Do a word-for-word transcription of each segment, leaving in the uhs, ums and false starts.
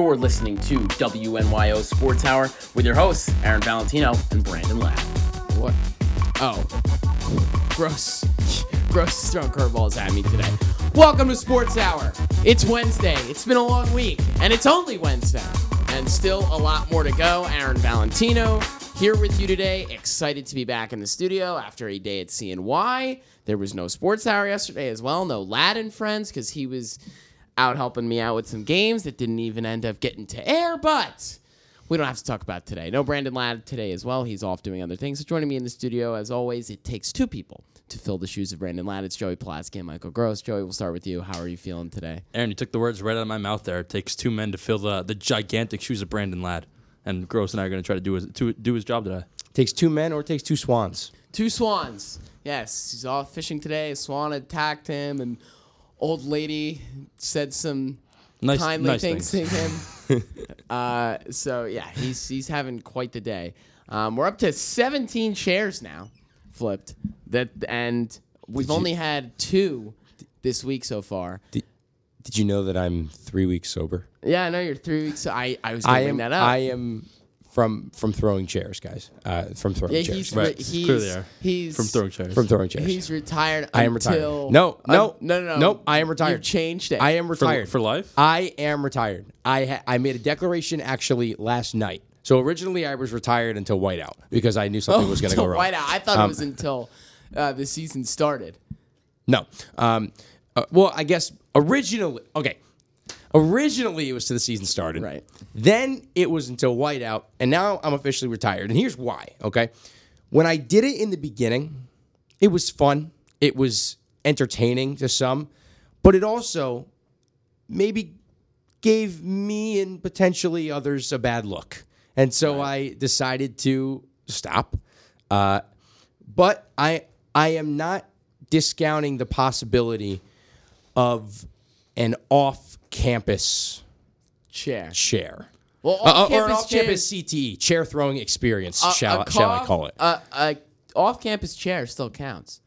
You're listening to W N Y O Sports Hour with your hosts, Aaron Valentino and Brandon Ladd. What? Oh. Gross. Gross is throwing curveballs at me today. Welcome to Sports Hour. It's Wednesday. It's been a long week, and it's only Wednesday. And still a lot more to go. Aaron Valentino here with you today. Excited to be back in the studio after a day at C N Y. There was no Sports Hour yesterday as well. No Ladd and Friends because he was out helping me out with some games that didn't even end up getting to air, but we don't have to talk about today. No Brandon Ladd today as well. He's off doing other things. So joining me in the studio, as always, it takes two people to fill the shoes of Brandon Ladd. It's Joey Pulaski and Michael Gross. Joey, we'll start with you. How are you feeling today? Aaron, you took the words right out of my mouth there. It takes two men to fill the, the gigantic shoes of Brandon Ladd. And Gross and I are going to try to do his, to do his job today. Takes two men or it takes two swans? Two swans. Yes, he's off fishing today. A swan attacked him, and old lady said some nice, kindly nice things, things to him. uh, so, yeah, he's he's having quite the day. Um, we're up to seventeen shares now flipped, that, and we've Did you- only had two this week so far. Did, did you know that I'm three weeks sober? Yeah, I know you're three weeks. I, I was going I to bring am. that up. I am from from throwing chairs, guys. Uh, from throwing yeah, chairs. he's, Right. re- he's, Clearly are. he's From throwing chairs. From throwing chairs. He's retired I am until... retired. No, no, uh, no, no, no. nope, I am retired. You've changed it. I am For, retired for life? I am retired. I ha- I made a declaration actually last night. So originally I was retired until whiteout because I knew something oh, was going to go until wrong. Whiteout. I thought Um, it was until uh, the season started. No. Um, uh, well, I guess originally, okay. Originally, it was to the season started. Right. Then it was until whiteout, and now I'm officially retired. And here's why, okay? When I did it in the beginning, it was fun. It was entertaining to some, but it also maybe gave me and potentially others a bad look. And so I decided to stop. Uh, but I I am not discounting the possibility of an off-campus Chair. chair. Well, Uh, uh, or an off-campus off-campus chairs- C T E, chair throwing experience, a- shall, a shall I cough- call it? A, a off-campus chair still counts.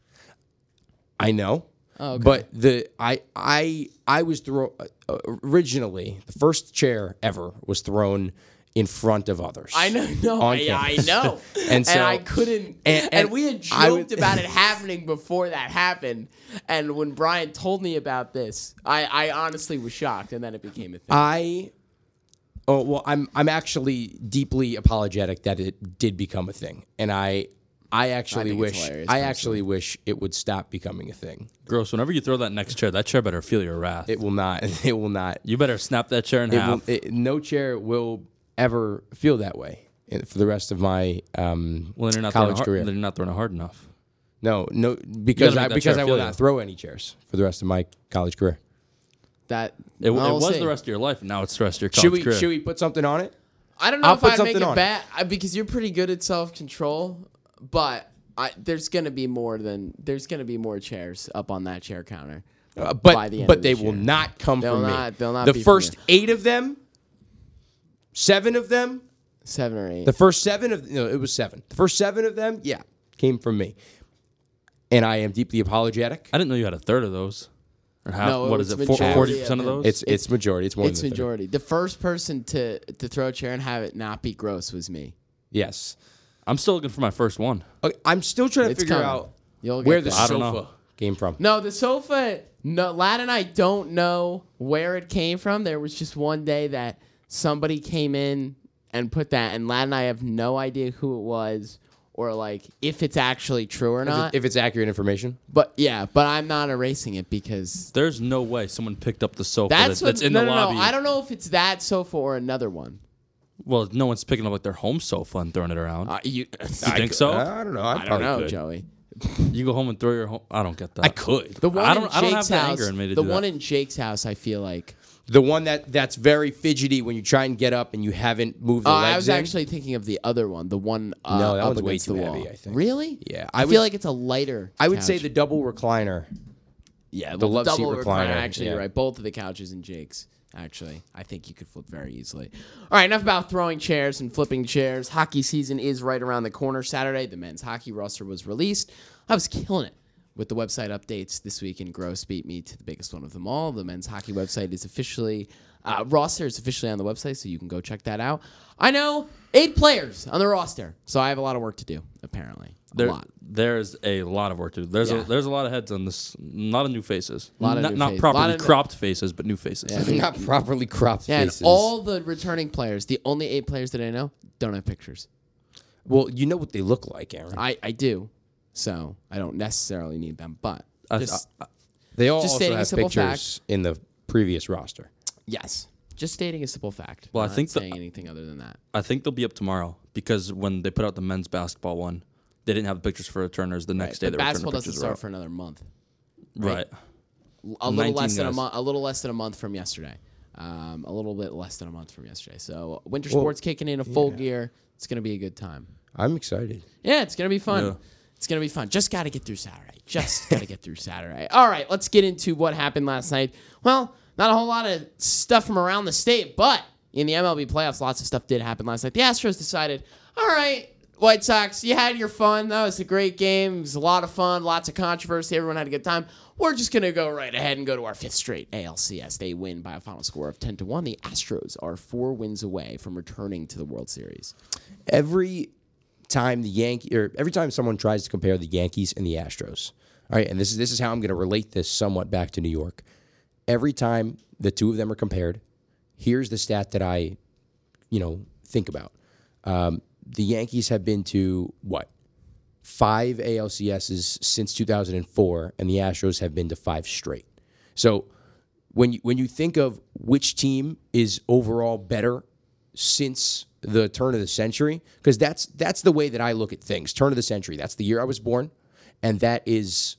I know. Oh, okay. But the I I I was throw uh, originally the first chair ever was thrown in front of others. I know, no, on I, I campus. know, And so- I couldn't. And, and- and we had I joked would- about it happening before that happened. And when Brian told me about this, I, I honestly was shocked, and then it became a thing. I oh well I'm I'm actually deeply apologetic that it did become a thing, and I I actually think it's wish hilarious, I personally. actually wish it would stop becoming a thing. Gross, whenever you throw that next chair, that chair better feel your wrath. It will not. It will not. you better snap that chair in It half. will, it, no chair will ever feel that way in- for the rest of my um, well, then you're not throwing college it hard, career. then you're not throwing it hard enough. No, no, because make I that because chair I will feel not you. throw any chairs for the rest of my college career. that It, well, it we'll was see. the rest of your life, and now it's the rest of your college Should we career. should we put something on it? I don't know I'll if put I'd make something it on it. bad I- because you're pretty good at self-control, but I, there's gonna be more than there's gonna be more chairs up on that chair counter. Uh, by but the end but of they this will year. not come They'll from not- me. they'll not the be from first you. eight of them, seven of them, Seven or eight. the first seven of no, it was seven. The first seven of them, yeah, came from me, and I am deeply apologetic. I didn't know you had a third of those. Or half, No, what it's is it, majority forty percent of of them. those? It's it's majority. It's more it's than a third. majority. The first person to to throw a chair and have it not be gross was me. Yes. I'm still looking for my first one. Okay, I'm still trying to It's figure coming. out You'll get where the there. I don't sofa know. came from. No, the sofa. No, Ladd and I don't know where it came from. There was just one day that somebody came in and put that, and Ladd and I have no idea who it was or like if it's actually true or If, not. it- if it's accurate information. but yeah, but I'm not erasing it because There's no way someone picked up the sofa that's that, what, that's in no, the no, lobby. no. I don't know if it's that sofa or another one. Well, no one's picking up like their home sofa and throwing it around. Uh, you, you think so? I don't know. I, I don't probably know, could. Joey. you go home and throw your home. I don't get that. I could. The one I don't- in I don't have Jake's the house. anger in me to the do one that. in Jake's house, I feel like. The one that that's very fidgety when you try and get up and you haven't moved the Oh, legs I was in. actually thinking of the other one, the one uh, No, that up one's way against too the wall. heavy, I think. Really? Yeah, I, I feel would- like it's a lighter. I would say couch. the double recliner. yeah, the well, love seat double recliner, Actually, yeah. you're right. Both of the couches in Jake's. Actually, I think you could flip very easily. All right, enough about throwing chairs and flipping chairs. Hockey season is right around the corner. Saturday, the men's hockey roster was released. I was killing it with the website updates this week, and Gross beat me to the biggest one of them all. The men's hockey website is officially, uh, roster is officially on the website, so you can go check that out. I know eight players on the roster, so I have a lot of work to do, apparently. A There, lot. There's a lot of work to do. There's Yeah. a there's a lot of heads on this. A lot of new faces. Lot of not new not faces. properly Lot of- cropped faces, but new faces. Yeah. Not properly cropped Yeah, and faces. all the returning players, the only eight players that I know, don't have pictures. well, you know what they look like, Aaron. I, I do, so I don't necessarily need them, but I- just, I- they all just also stating a have simple pictures in the previous roster. yes, just stating a simple fact. Well, I not think the- saying anything other than that. I think they'll be up tomorrow because when they put out the men's basketball one, they didn't have the pictures for returners. The next day, But the return basketball doesn't pictures start were for another month. out. Right. A little less nineteen than a guys. month. A little less than a month from yesterday. Um, a little bit less than a month from yesterday. So winter Well, sports kicking in a full gear. It's gonna be a good time. I'm excited. Yeah, it's gonna be fun. Yeah. It's gonna be fun. Just gotta get through Saturday. Just gotta get through Saturday. All right, let's get into what happened last night. Well, not a whole lot of stuff from around the state, but in the M L B playoffs, lots of stuff did happen last night. The Astros decided, all right, White Sox, you had your fun. That was a great game. It was a lot of fun, lots of controversy. Everyone had a good time. We're just going to go right ahead and go to our fifth straight A L C S. They win by a final score of ten to one. The Astros are four wins away from returning to the World Series. Every time the Yankee or every time someone tries to compare the Yankees and the Astros. All right, and this is this is how I'm going to relate this somewhat back to New York. Every time the two of them are compared, here's the stat that I, you know, think about. Um, the Yankees have been to what? Five A L C S's since two thousand four, and the Astros have been to five straight. So when you, when you think of which team is overall better since the turn of the century, because that's that's the way that I look at things. Turn of the century. That's the year I was born, and that is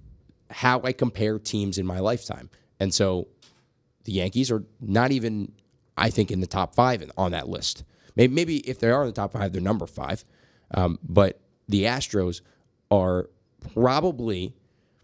how I compare teams in my lifetime. And so the Yankees are not even, I think, in the top five in, on that list. Maybe, maybe if they are in the top five, they're number five. Um, but the Astros are probably,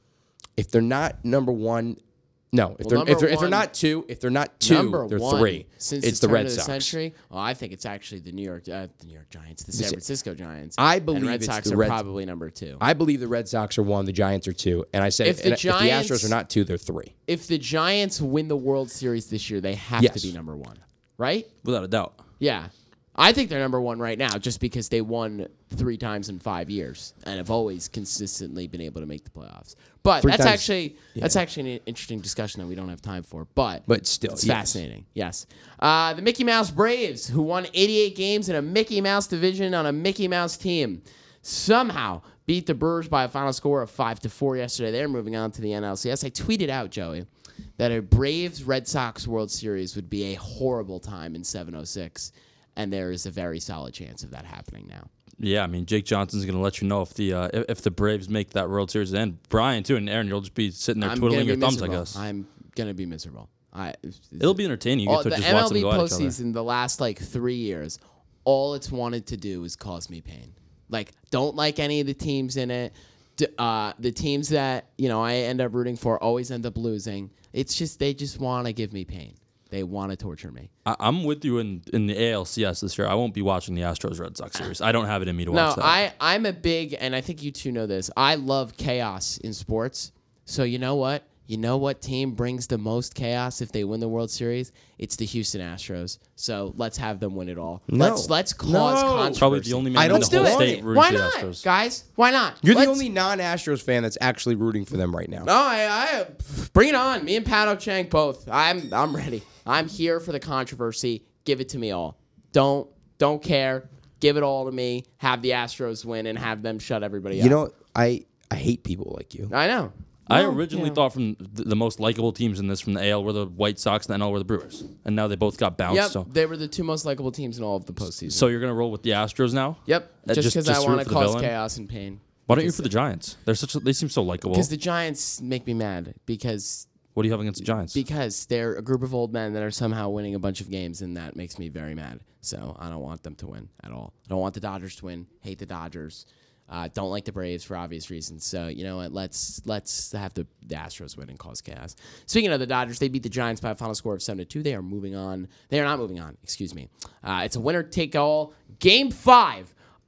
if they're not number one, no, if, Well, they're, if, they're, number if they're one- not two, if they're not two, Number they're one three. since It's the, the turn Red of the Sox. century. Well, I think it's actually the New York, uh, the New York Giants, the San Listen, Francisco Giants. I and believe Red it's Sox the are Red- probably number two. I believe the Red Sox are one, the Giants are two, and I said If if, the and if Giants- the Astros are not two, they're three. If the Giants win the World Series this year, they have Yes. to be number one, right? Without a doubt. Yeah. I think they're number one right now just because they won three times in five years and have always consistently been able to make the playoffs. But Three that's times- actually that's actually an interesting discussion that we don't have time for. But But still, it's yes. fascinating. Yes. Uh, the Mickey Mouse Braves, who won eighty-eight games in a Mickey Mouse division on a Mickey Mouse team, somehow beat the Brewers by a final score of five to four yesterday. They're moving on to the N L C S. I tweeted out, Joey, that a Braves Red Sox World Series would be a horrible time in seven oh six. And there is a very solid chance of that happening now. Yeah, I mean Jake Johnson's going to let you know if the uh, if, if the Braves make that World Series, and Brian too, and Aaron, you'll just be sitting there I'm twiddling gonna your be thumbs. I miserable. guess I'm gonna be miserable. I it'll be entertaining. You all, get to the just M watch L them B go at each other. postseason the last like three years. All it's wanted to do is cause me pain. Like, don't like any of the teams in it. D- Uh, the teams that you know I end up rooting for always end up losing. It's just they just want to give me pain. They want to torture me. I, I'm with you in, in the A L C S this year. I won't be watching the Astros Red Sox series. I don't have it in me to No, watch that. I, I'm a big, and I think you two know this, I love chaos in sports. So you know what? You know what team brings the most chaos if they win the World Series? It's the Houston Astros. So let's have them win it all. No. Let's let's cause No. controversy. Probably the only I man in don't the Let's do whole it. state rooting Why for the not, Astros. guys? Why not? You're Let's- the only non-Astros fan that's actually rooting for them right now. No, I, I bring it on. Me and Pat O'Chang both. I'm I'm ready. I'm here for the controversy. Give it to me all. Don't don't care. Give it all to me. Have the Astros win and have them shut everybody You up. know, I I hate people like you. I know. I Well, originally you know. thought from the, the most likable teams in this from the A L were the White Sox, and the N L were the Brewers, and now they both got bounced. Yep, So, they were the two most likable teams in all of the postseason. so you're gonna roll with the Astros now? yep, Uh, just just- because just I root want to for the cause villain? chaos and pain. Why don't you root for the Giants? They're such. A, they seem so likable. Because the Giants make me mad because What do you have against the Giants? because they're a group of old men that are somehow winning a bunch of games, and that makes me very mad. So I don't want them to win at all. I don't want the Dodgers to win. Hate the Dodgers. Uh, don't like the Braves for obvious reasons. So you know what? Let's let's have the, the Astros win and cause chaos. Speaking of the Dodgers, they beat the Giants by a final score of seven to two. They are moving on. They are not moving on. Excuse me. Uh, it's a winner take all. Game five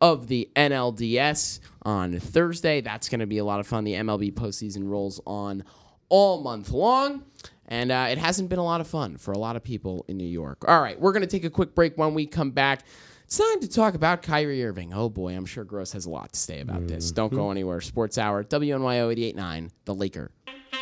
of the N L D S on Thursday. That's going to be a lot of fun. The M L B postseason rolls on all month long, and uh, it hasn't been a lot of fun for a lot of people in New York. All right, we're going to take a quick break. When we come back, it's time to talk about Kyrie Irving. Oh, boy, I'm sure Gross has a lot to say about mm-hmm. this. Don't go anywhere. Sports Hour, W N Y O eighty-eight point nine, The Laker.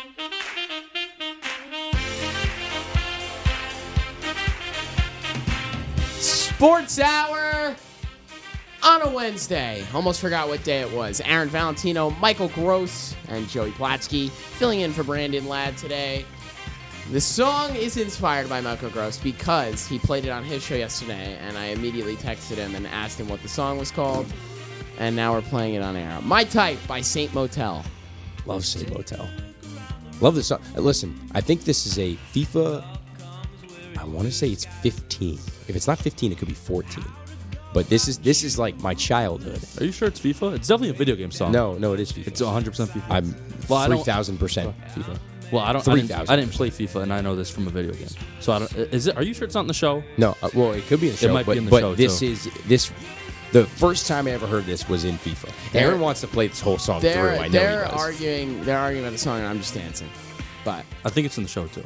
Sports Hour on a Wednesday. Almost forgot what day it was. Aaron Valentino, Michael Gross, and Joey Platsky filling in for Brandon Ladd today. The song is inspired by Michael Gross because he played it on his show yesterday, and I immediately texted him and asked him what the song was called, and now we're playing it on air. My Type by Saint Motel. Love Saint Motel. Love this song. Listen, I think this is a FIFA, I want to say it's fifteen. If it's not fifteen, it could be fourteen. But this is this is like my childhood. Are you sure it's FIFA? It's definitely a video game song. No, no, it is FIFA. It's one hundred percent FIFA. I'm well, three thousand percent FIFA. Well, I don't. I didn't, I didn't play FIFA, and I know this from a video game. So, I don't, is it? Are you sure it's not in the show? No. Uh, well, it could be in the show. It might but, be in the but show this too. is this. The first time I ever heard this was in FIFA. They're, Aaron wants to play this whole song they're, through. I know they're he does. arguing. They're arguing about the song, and I'm just dancing. But I think it's in the show too.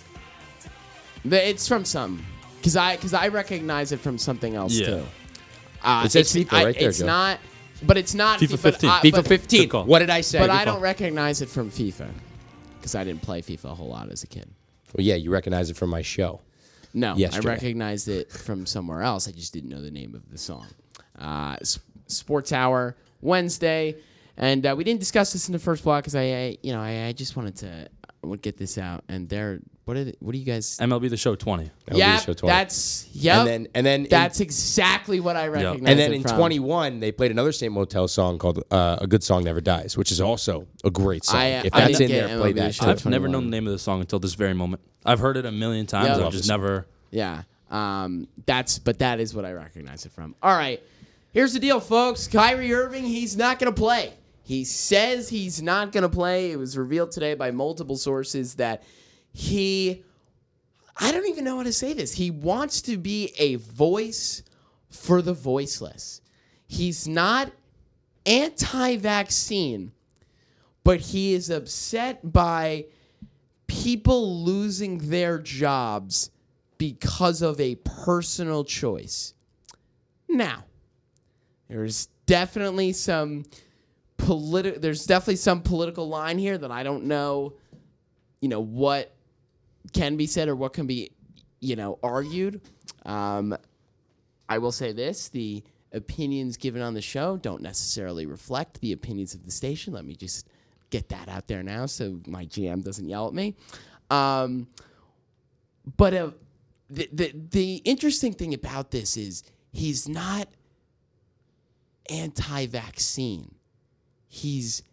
It's from some, because I because I recognize it from something else yeah. too. Uh, it says it's, FIFA right I, there, It's Joe. not, but it's not FIFA fifteen. But, uh, FIFA but, fifteen. What did I say? But Good I call. don't recognize it from FIFA because I didn't play FIFA a whole lot as a kid. Well, yeah, you recognize it from my show. No, Yesterday. I recognized it from somewhere else. I just didn't know the name of the song. Uh, S- Sports Hour Wednesday, and uh, we didn't discuss this in the first block because I, I, you know, I, I just wanted to uh, get this out. And there, what are the, what do you guys? M L B The Show twenty. Yeah, Show twenty. that's yep. And then and then that's in, exactly what I recognize. and then it in from. twenty-one they played another Saint Motel song called uh, "A Good Song Never Dies," which is also a great song. I, if I that's didn't in get there, M L play B that. Show too. I've never twenty-one. known the name of the song until this very moment. I've heard it a million times. Yeah. I've Love just this song. never. Yeah, um, that's but that is what I recognize it from. All right, here's the deal, folks. Kyrie Irving, he's not going to play. He says he's not going to play. It was revealed today by multiple sources that he, I don't even know how to say this. He wants to be a voice for the voiceless. He's not anti-vaccine, but he is upset by people losing their jobs because of a personal choice. Now, there's definitely some politi- there's definitely some political line here that I don't know, you know, what can be said or what can be, you know, argued. Um, I will say this, the opinions given on the show don't necessarily reflect the opinions of the station. Let me just get that out there now so my G M doesn't yell at me. Um, but uh, the, the the interesting thing about this is he's not anti-vaccine. He's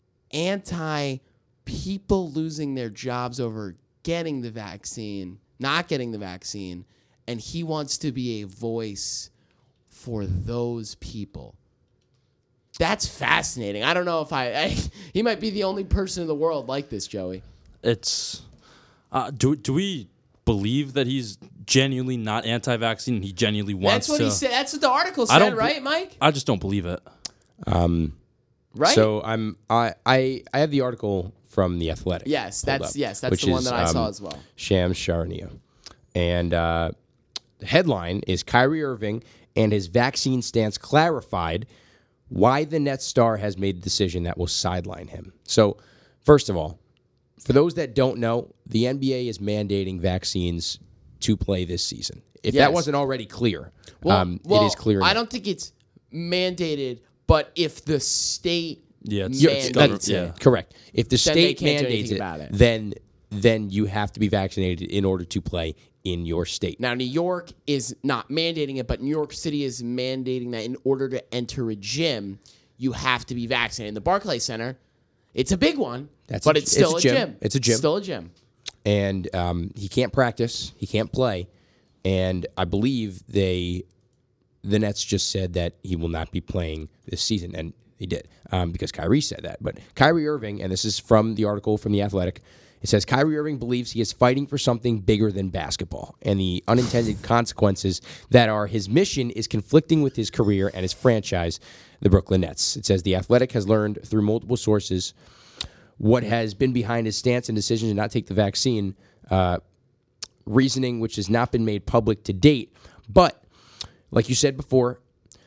anti-people losing their jobs over getting the vaccine, not getting the vaccine, and he wants to be a voice for those people. That's fascinating. I don't know if I, I he might be the only person in the world like this, Joey. It's. Uh, do do we believe that he's genuinely not anti-vaccine and he genuinely wants That's what to? he said. That's what the article I said, don't be- right, Mike? I just don't believe it. Um, Right? So I'm I I I have the article from The Athletic. yes, pulled that's up, yes, that's which the one is, that I saw um, as well. Shams Charania, and uh, the headline is Kyrie Irving and his vaccine stance clarified. Why the Nets star has made a decision that will sideline him. So, first of all, for those that don't know, the N B A is mandating vaccines to play this season. If Yes. that wasn't already clear, Well, um, well, it is clear. I now. don't think it's mandated, but if the state Yeah, it's- Yeah, it's- mandates that's- yeah. it, Correct. If the Then they state can't do mandates anything it, about it. then then you have to be vaccinated in order to play in your state. Now, New York is not mandating it, but New York City is mandating that in order to enter a gym, you have to be vaccinated. In the Barclays Center, it's a big one, That's but a- it's still it's a a gym. gym. It's a gym. Still a gym. And um, he can't practice. He can't play. And I believe they, the Nets just said that he will not be playing this season, and he did um, because Kyrie said that. But Kyrie Irving, and this is from the article from The Athletic, It says Kyrie Irving believes he is fighting for something bigger than basketball, and the unintended consequences that are his mission is conflicting with his career and his franchise, the Brooklyn Nets. It says The Athletic has learned through multiple sources what has been behind his stance and decision to not take the vaccine, uh, reasoning which has not been made public to date. But, like you said before,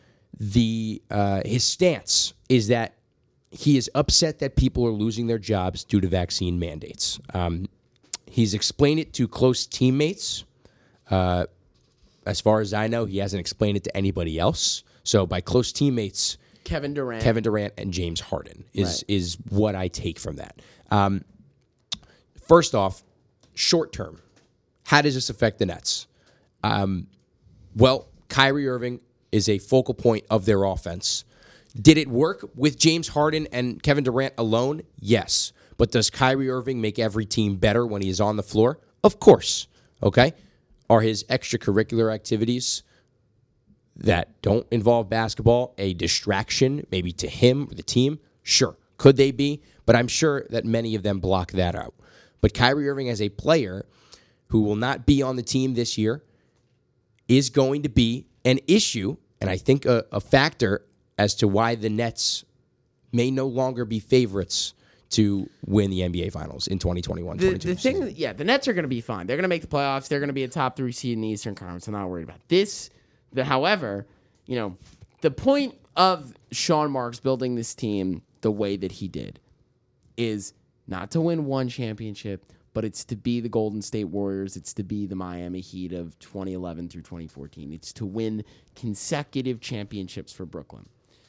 the uh, his stance is that he is upset that people are losing their jobs due to vaccine mandates. Um, he's explained it to close teammates. Uh, as far as I know, he hasn't explained it to anybody else. So by close teammates, Kevin Durant. Kevin Durant and James Harden is Right. is what I take from that. Um, first off, short term, how does this affect the Nets? Um, well, Kyrie Irving is a focal point of their offense. Did it work with James Harden and Kevin Durant alone? Yes. But does Kyrie Irving make every team better when he is on the floor? Of course. Okay? Are his extracurricular activities that don't involve basketball a distraction maybe to him or the team? Sure. Could they be? But I'm sure that many of them block that out. But Kyrie Irving as a player who will not be on the team this year is going to be an issue, and I think a, a factor as to why the Nets may no longer be favorites to win the N B A Finals in twenty twenty-one The, twenty-two the thing, yeah, the Nets are going to be fine. They're going to make the playoffs. They're going to be a top three seed in the Eastern Conference. I'm not worried about this. The, however, you know, the point of Sean Marks building this team the way that he did is not to win one championship, but it's to be the Golden State Warriors. It's to be the Miami Heat of twenty eleven through twenty fourteen. It's to win consecutive championships for Brooklyn.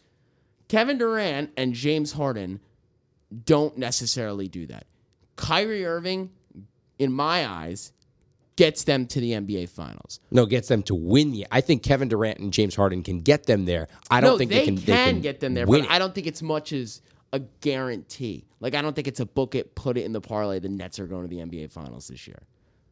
Kevin Durant and James Harden don't necessarily do that. Kyrie Irving, in my eyes, gets them to the N B A Finals. No, gets them to win the. I think Kevin Durant and James Harden can get them there. I don't no, think they, they can. can, they can get them there, win but it. I don't think it's much as a guarantee. Like, I don't think it's a book it, put it in the parlay. The Nets are going to the N B A Finals this year.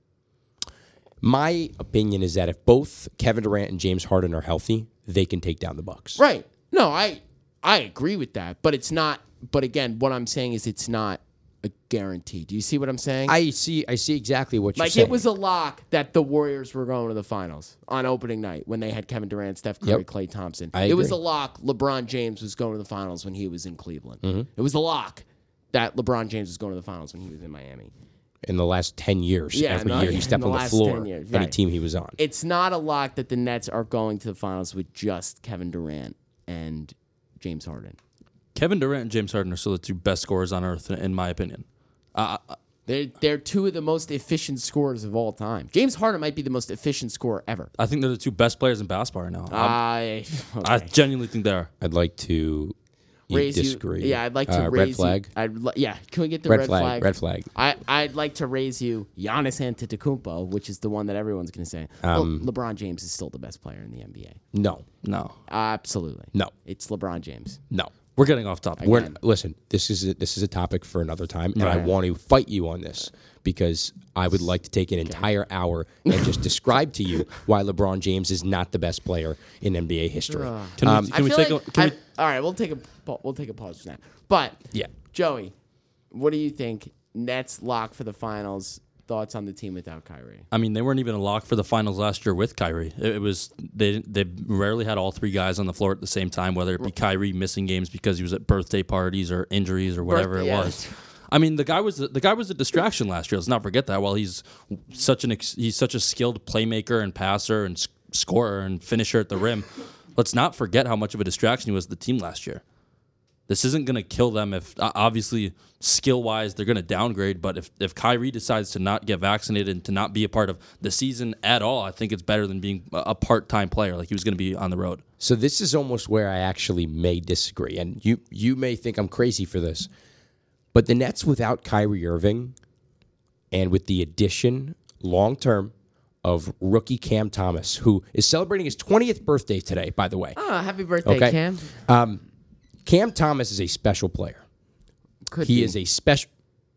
My opinion is that if both Kevin Durant and James Harden are healthy, they can take down the Bucks. Right. No, I I agree with that, but it's not. But again, what I'm saying is it's not a guarantee. Do you see what I'm saying? I see. I see exactly what you're like saying. it was a lock that the Warriors were going to the finals on opening night when they had Kevin Durant, Steph Curry, Yep. Klay Thompson. I it was agree. a lock. LeBron James was going to the finals when he was in Cleveland. Mm-hmm. It was a lock that LeBron James was going to the finals when he was in Miami. in the last ten years. Yeah, every no, year yeah, he stepped in the on the last floor, ten years, any right. team he was on. It's not a lock that the Nets are going to the finals with just Kevin Durant and James Harden. Kevin Durant and James Harden are still the two best scorers on earth, in my opinion. Uh, They're, they're two of the most efficient scorers of all time. James Harden might be the most efficient scorer ever. I think they're the two best players in basketball right now. I I okay. genuinely think they are. I'd like to raise disagree. you. Yeah, I'd like to uh, raise red flag. You, I'd li- yeah, can we get the Red red, flag, red flag. I I'd like to raise you Giannis Antetokounmpo, which is the one that everyone's going to say. Um, well, LeBron James is still the best player in the N B A. No, No. Absolutely. no, It's LeBron James. no. We're getting off topic. We're, Again. listen, this is a, this is a topic for another time, and I Right. want to fight you on this because I would like to take an entire hour and just describe to you why LeBron James is not the best player in N B A history. Ugh. Can we, Um, can I we feel take like a, can I- we, all right, we'll take a pa- we'll take a pause for that. But Yeah. Joey, what do you think? Nets lock for the finals. Thoughts on the team without Kyrie? I mean, they weren't even a lock for the finals last year with Kyrie. It, it was they they rarely had all three guys on the floor at the same time, whether it be Kyrie missing games because he was at birthday parties or injuries or whatever Birthday, it yeah. was. I mean, the guy was the guy was a distraction last year. Let's not forget that. While he's such an ex, he's such a skilled playmaker and passer and s- scorer and finisher at the rim, let's not forget how much of a distraction he was to the team last year. This isn't going to kill them if, uh, obviously, skill-wise, they're going to downgrade. But if, if Kyrie decides to not get vaccinated and to not be a part of the season at all, I think it's better than being a a part-time player like he was going to be on the road. So this is almost where I actually may disagree, and you you may think I'm crazy for this, but the Nets without Kyrie Irving, and with the addition long term of rookie Cam Thomas, who is celebrating his twentieth birthday today, by the way. Oh, happy birthday, Okay. Cam. Um, Cam Thomas is a special player. Could He be. is a special.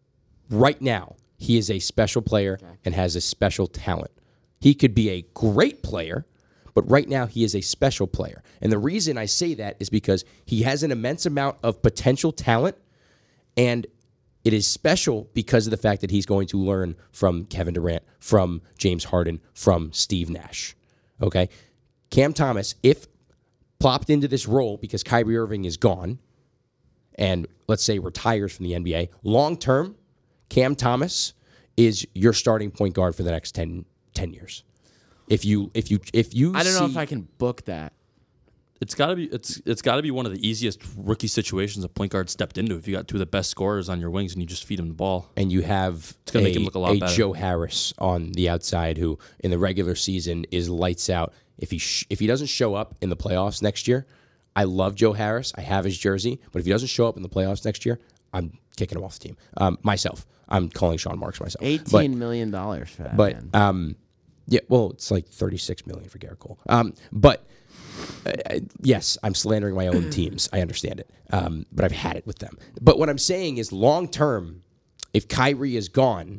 Right now, he is a special player and has a special talent. He could be a great player, but right now he is a special player. And the reason I say that is because he has an immense amount of potential talent, and it is special because of the fact that he's going to learn from Kevin Durant, from James Harden, from Steve Nash. Okay? Cam Thomas, if plopped into this role because Kyrie Irving is gone and let's say retires from the N B A, long term, Cam Thomas is your starting point guard for the next ten, ten years. If you if you if you I don't see, know if I can book that. It's gotta be it's it's gotta be one of the easiest rookie situations a point guard stepped into. If you got two of the best scorers on your wings and you just feed him the ball, and you have it's gonna a, make him look a lot better. Joe Harris on the outside who in the regular season is lights out. If he sh- if he doesn't show up in the playoffs next year, I love Joe Harris. I have his jersey, but if he doesn't show up in the playoffs next year, I'm kicking him off the team. Um, myself, I'm calling Sean Marks myself. Eighteen million dollars for that. But man. um, yeah, well, it's like thirty-six million for Garrett Cole. Um, but uh, yes, I'm slandering my own teams. I understand it. Um, but I've had it with them. But what I'm saying is, long term, if Kyrie is gone,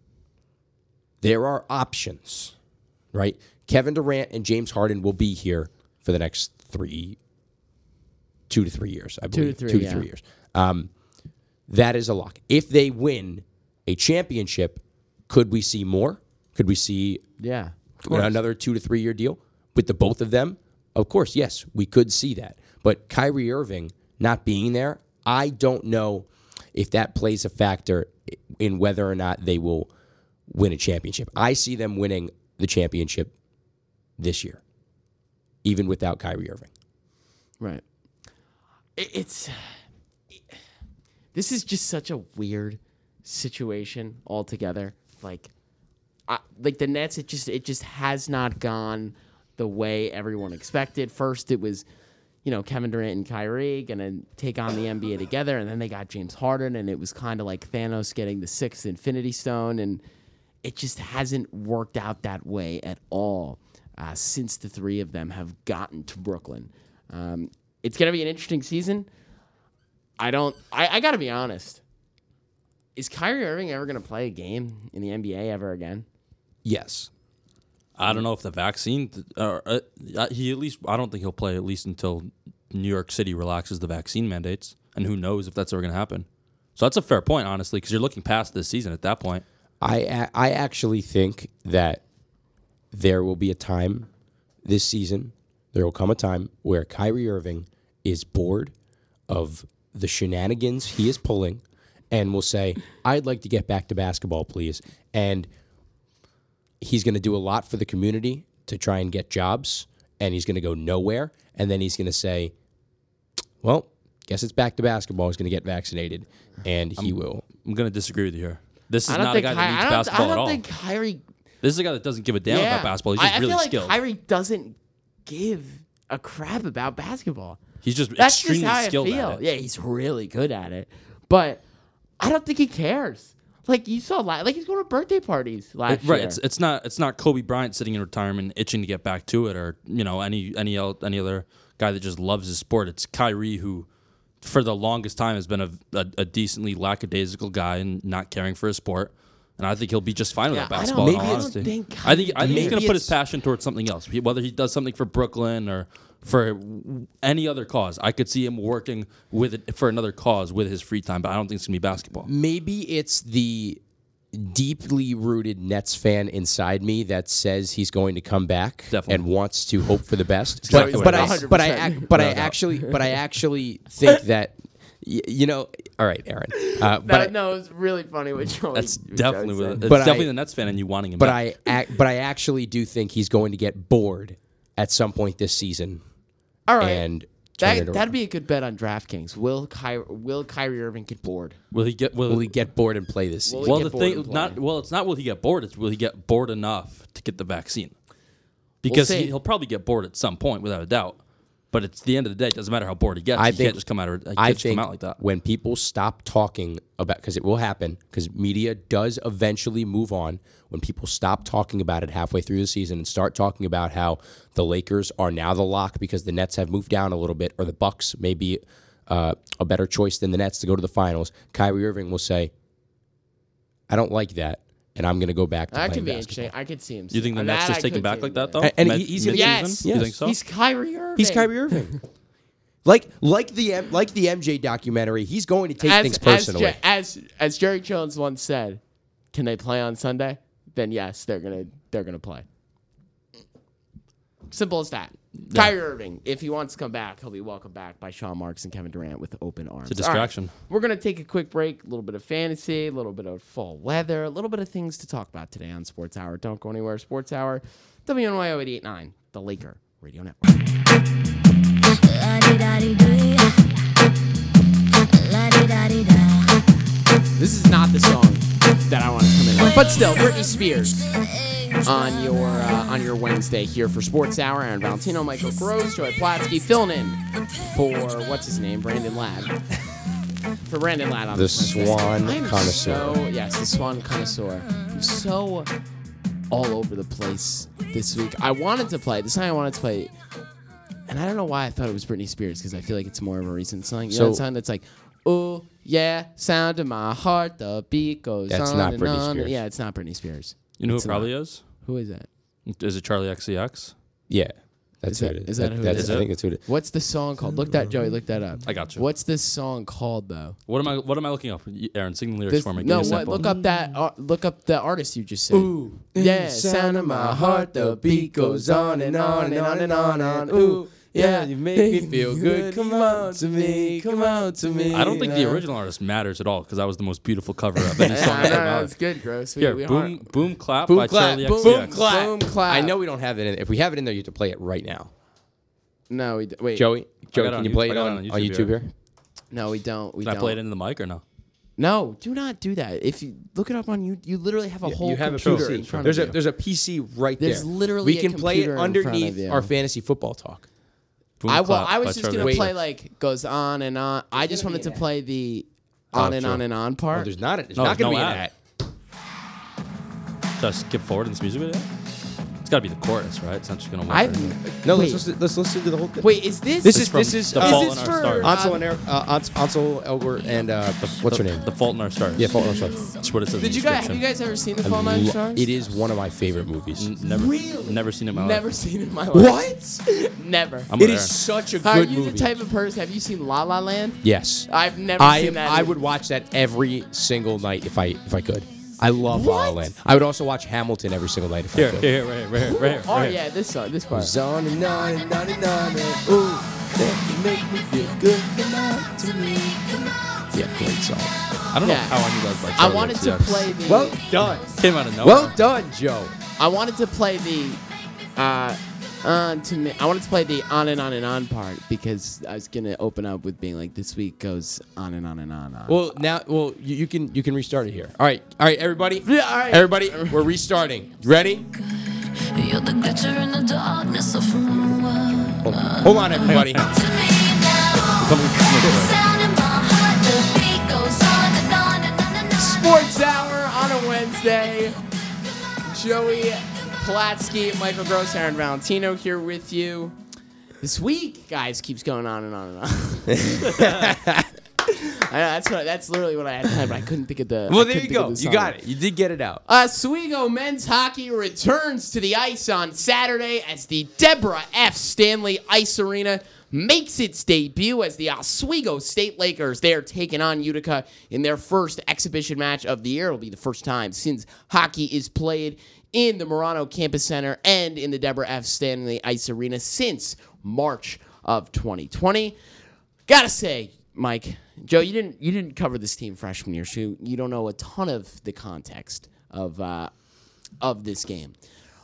there are options, right? Kevin Durant and James Harden will be here for the next three, two to three years, I believe. Two to three, two to yeah. three years. Um, that is a lock. If they win a championship, could we see more? Could we see yeah. another two to three year deal with the both of them? Of course, yes, we could see that. But Kyrie Irving not being there, I don't know if that plays a factor in whether or not they will win a championship. I see them winning the championship this year, even without Kyrie Irving. Right. It, it's it, this is just such a weird situation altogether. Like, I, like the Nets, it just it just has not gone the way everyone expected. First, it was, you know, Kevin Durant and Kyrie gonna take on the N B A together, and then they got James Harden, and it was kind of like Thanos getting the sixth Infinity Stone, and it just hasn't worked out that way at all uh, since the three of them have gotten to Brooklyn. Um, it's gonna be an interesting season. I don't. I, I gotta be honest. Is Kyrie Irving ever gonna play a game in the N B A ever again? Yes. I don't know if the vaccine, uh, uh, he at least, I don't think he'll play at least until New York City relaxes the vaccine mandates, and who knows if that's ever going to happen. So that's a fair point, honestly, because you're looking past this season at that point. I I actually think that there will be a time this season, there will come a time where Kyrie Irving is bored of the shenanigans he is pulling and will say, I'd like to get back to basketball, please. And he's going to do a lot for the community to try and get jobs, and he's going to go nowhere. And then he's going to say, well, guess it's back to basketball. He's going to get vaccinated, and he I'm, will. I'm going to disagree with you here. This is I don't not a think guy Ky- that needs I don't, basketball I don't at all. think Kyrie. This is a guy that doesn't give a damn yeah. about basketball. He's just I, I really feel like skilled. Kyrie doesn't give a crap about basketball. He's just That's extremely just how skilled I feel. at it. Yeah, he's really good at it, but I don't think he cares. Like you saw, like he's going to birthday parties last It- right, year. it's it's not it's not Kobe Bryant sitting in retirement itching to get back to it, or you know any any el- any other guy that just loves his sport. It's Kyrie who, for the longest time, has been a, a, a decently lackadaisical guy and not caring for his sport. And I think he'll be just fine Yeah, with I basketball. don't- in all maybe I don't honesty. think I think I think he's Maybe going to put his it's- passion towards something else. Whether he does something for Brooklyn or for any other cause, I could see him working with it for another cause with his free time. But I don't think it's going to be basketball. Maybe it's the deeply rooted Nets fan inside me that says he's going to come back Definitely. and wants to hope for the best. exactly but what but it I is. but I one hundred ac- percent. but I No doubt. actually but I actually think that y- you know. All right, Aaron. Uh, but That, I, no, it's really funny what Joey. That's what definitely Joey what, said. it's But definitely I- the Nets fan and you wanting him. but back. I ac- but I actually do think he's going to get bored at some point this season. All right, And turn it that around. that'd be a good bet on DraftKings. Will Kyrie will Kyrie Irving get bored? will he get? Will, Will he get bored and play this season? Will he well, get the bored thing, and not play? well, it's not will he get bored. It's will he get bored enough to get the vaccine? Because see. he, he'll probably get bored at some point, without a doubt. But it's the end of the day. It doesn't matter how bored he gets. I he think- can't just come out. Of, he can't I just think come out like that. when people stop talking about, because it will happen, because media does eventually move on. When people stop talking about it halfway through the season and start talking about how the Lakers are now the lock because the Nets have moved down a little bit, or the Bucks may be uh, a better choice than the Nets to go to the finals, Kyrie Irving will say, "I don't like that, and I'm going to go back to That playing could be basketball." interesting. I could see him. You think the on Nets that just I take him could back see like that, doing though? And Mid- he- he's gonna- mid-season? Yes. You Yes. think so? He's Kyrie Irving. He's Kyrie Irving. Like like the M- like the M J documentary, he's going to take things personally. As, Je- as as Jerry Jones once said, can they play on Sunday? Then yes, they're gonna they're gonna play. Simple as that. Yeah. Kyrie Irving, if he wants to come back, he'll be welcomed back by Sean Marks and Kevin Durant with open arms. It's a distraction. Right, we're gonna take a quick break. A little bit of fantasy, a little bit of fall weather, a little bit of things to talk about today on Sports Hour. Don't go anywhere. Sports Hour, W N Y O eight eight nine, the Laker Radio Network. This is not the song that I want to come in on, but still, Britney Spears on your uh, on your Wednesday here for Sports Hour. Aaron Valentino, Michael Gross, Joey Platsky filling in for what's his name, Brandon Ladd. For Brandon Ladd on the this Swan I'm Connoisseur. So, yes, the Swan Connoisseur. I'm so all over the place this week. I wanted to play this time. I wanted to play. And I don't know why I thought it was Britney Spears, because I feel like it's more of a recent song. You So, know that song that's like, oh, yeah, sound of my heart, the beat goes That's on not and Britney on. Spears. Yeah, it's not Britney Spears. You know who It's it probably not. is? Who is that? Is it Charlie X C X? Yeah, that's Is who that- it is. is that who it that's, is? I think that's who it is. What's the song called? Look that, Joey, look that up. I got you. What's this song called, though? What am I? What am I looking up? Aaron, sing the lyrics This, for me. Give no, me a what, sample. look up that, uh, look up the artist you just said. Ooh, Yeah, sound of my heart, the beat goes on and on and on and on and on. Ooh, yeah, you make me feel good. Come on to me, come on to me. I don't think the original artist matters at all because that was the most beautiful cover of any song I ever know, made. it's good, Gross. We, Here, we boom, aren't- boom, clap Boom by clap, Charlie boom, X C X. boom clap. Boom clap. I know we don't have it in. If we have it in there, you have to play it right now. No, we d- wait. Joey, Joey, got it can on you you- play I it got on, it on on YouTube YouTube here. here? No, we don't. We Can I don't. play it into the mic or no? No, do not do that. If you look it up on you, you literally have a whole you have computer a P C. in front There's of a you. there's a P C right There's there. literally we a can play it computer in front of underneath you. our fantasy football talk. Boom, I, well, clap I by was just Charlie gonna X C X. play like goes on and on. I just wanted to play the Oh, on and sure. on and on Oh, part. there's not. There's No, not there's going to no be an ad. ad. Should I skip forward in this music video? It's got to be the chorus, right? It's not just gonna work. I've No, wait, let's listen, let's listen to the whole thing. wait. Is this This It's is from this is The uh, Fault this in is Our for- Stars. Ansel and Er- uh, Ans- Ansel Elgort and uh, what's her name? The Fault in Our Stars. Yeah, Fault in Our Stars. That's what it says. Did in you the guys have description. you guys ever seen the I Fall Nine lo- Stars? It is one of my favorite movies. N- Never, Really? never seen it in my Never life. seen it in my life. What? Never. I'm It with is Aaron. such a Are good you movie. the type of person? Have you seen La La Land? Yes. I've never I seen that. I either. would watch that every single night if I if I could. I love La La What? Land. I would also watch Hamilton every single night if Here, I could. here, right here, right here, right here. Oh right here. yeah, this song, this part. Goes on and on and on and on and ooh, that you make me feel good. Come on to me. Yeah, great song. I don't know Yeah. how I knew that was by I Charlie wanted X C to X. play the. Well done. Came out of nowhere. Well done, Joe. I wanted to play the. Uh, on to me. I wanted to play the on and on and on part because I was gonna open up with being like, this week goes on and on and on. And on. Well, now, well, you, you can you can restart it here. All right, all right, everybody. Yeah, all right. Everybody, we're restarting. Ready? You're the glitter in the darkness of my world. Hold on, Hold on everybody. To me now, Come- come the here. sound in my heart, the beat goes on and on and on and on. Sports Hour on a Wednesday. Joey Platsky, Michael Gross, Aaron Valentino here with you. This week, guys, keeps going on and on and on. I know, that's what. That's literally what I had time, but I couldn't think of the. I Well, there couldn't you think of go. the You song. got it. You did get it out. Oswego men's hockey returns to the ice on Saturday as the Deborah F. Stanley Ice Arena makes its debut as the Oswego State Lakers. They are taking on Utica in their first exhibition match of the year. It'll be the first time since hockey is played in the Murano Campus Center and in the Deborah F. Stanley Ice Arena since March of twenty twenty. Gotta say, Mike, Joe, you didn't you didn't cover this team freshman year, so you, you don't know a ton of the context of uh, of this game.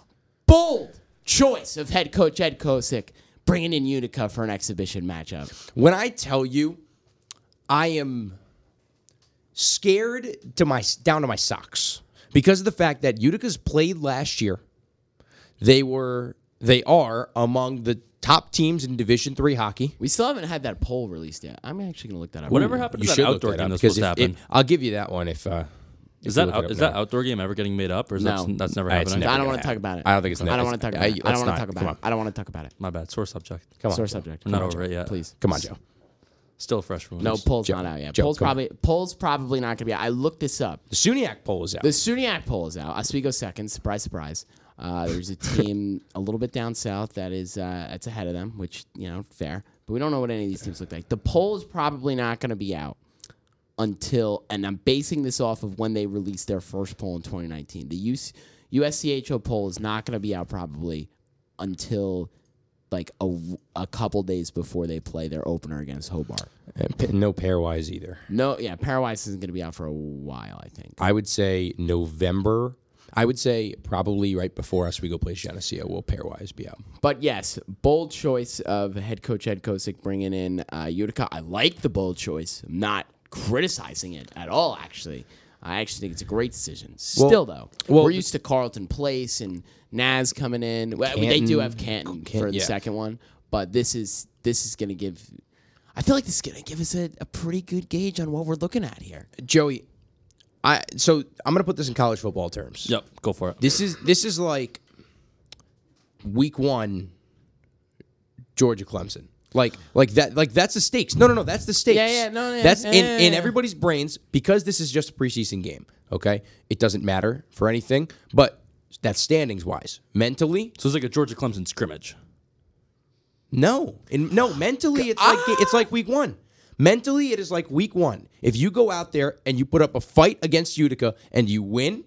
Bold choice of head coach Ed Kosick bringing in Utica for an exhibition matchup. When I tell you, I am scared to my down to my socks because of the fact that Utica's played last year. They were they are among the top teams in Division three hockey. We still haven't had that poll released yet. I'm actually gonna look that up. Whatever happened to You that should look outdoor that game up that's because supposed to if- happen? if- I'll give you that one if. Uh, if Is you that look it out, up is now. that outdoor game ever getting made up, or is No. that that's never Uh, it's happening? never I don't gonna want to talk happen. about it. I don't think it's I never- don't want to talk I- about it. I let's don't want not. to talk Come about on. it. I don't want to talk about it. My bad. Sore subject. Come on, Sore Joe. subject. I'm Come not on, over it Joe. yet. Please. Come on, Joe. Still fresh from No, this. poll's Joe, not out yet. Joe, Poll's come on. probably poll's probably not gonna be out. I looked this up. The SUNYAC poll is out. The SUNYAC poll is out. Oswego second. Surprise, surprise. Uh, there's a team a little bit down south that is uh, that's ahead of them, which you know, fair. but we don't know what any of these teams look like. The poll is probably not going to be out until, and I'm basing this off of when they released their first poll in twenty nineteen. The U S C H O poll is not going to be out probably until like a, a couple days before they play their opener against Hobart. And p- no pairwise either. No, yeah, pairwise isn't going to be out for a while, I think. I would say November. I would say probably right before Oswego plays Geneseo will pairwise be out. But yes, bold choice of head coach Ed Kosick bringing in uh, Utica. I like the bold choice. I'm not criticizing it at all, actually. I actually think it's a great decision. Still, though, well, we're used to Carlton Place and Naz coming in. Well, they do have Canton Canton, for the yeah. second one, but this is this is going to give. I feel like this is going to give us a, a pretty good gauge on what we're looking at here. Joey, I so I'm going to put this in college football terms. Yep, go for it. This is this is like week one, Georgia Clemson. Like like that like that's the stakes. No, no, no, that's the stakes. Yeah, yeah, no, yeah, That's yeah, in, yeah, in yeah. everybody's brains because this is just a preseason game. Okay, it doesn't matter for anything, but that's standings wise. Mentally, So it's like a Georgia Clemson scrimmage. no, in, no. Mentally, it's like it's like week one. Mentally, it is like week one. If you go out there and you put up a fight against Utica and you win,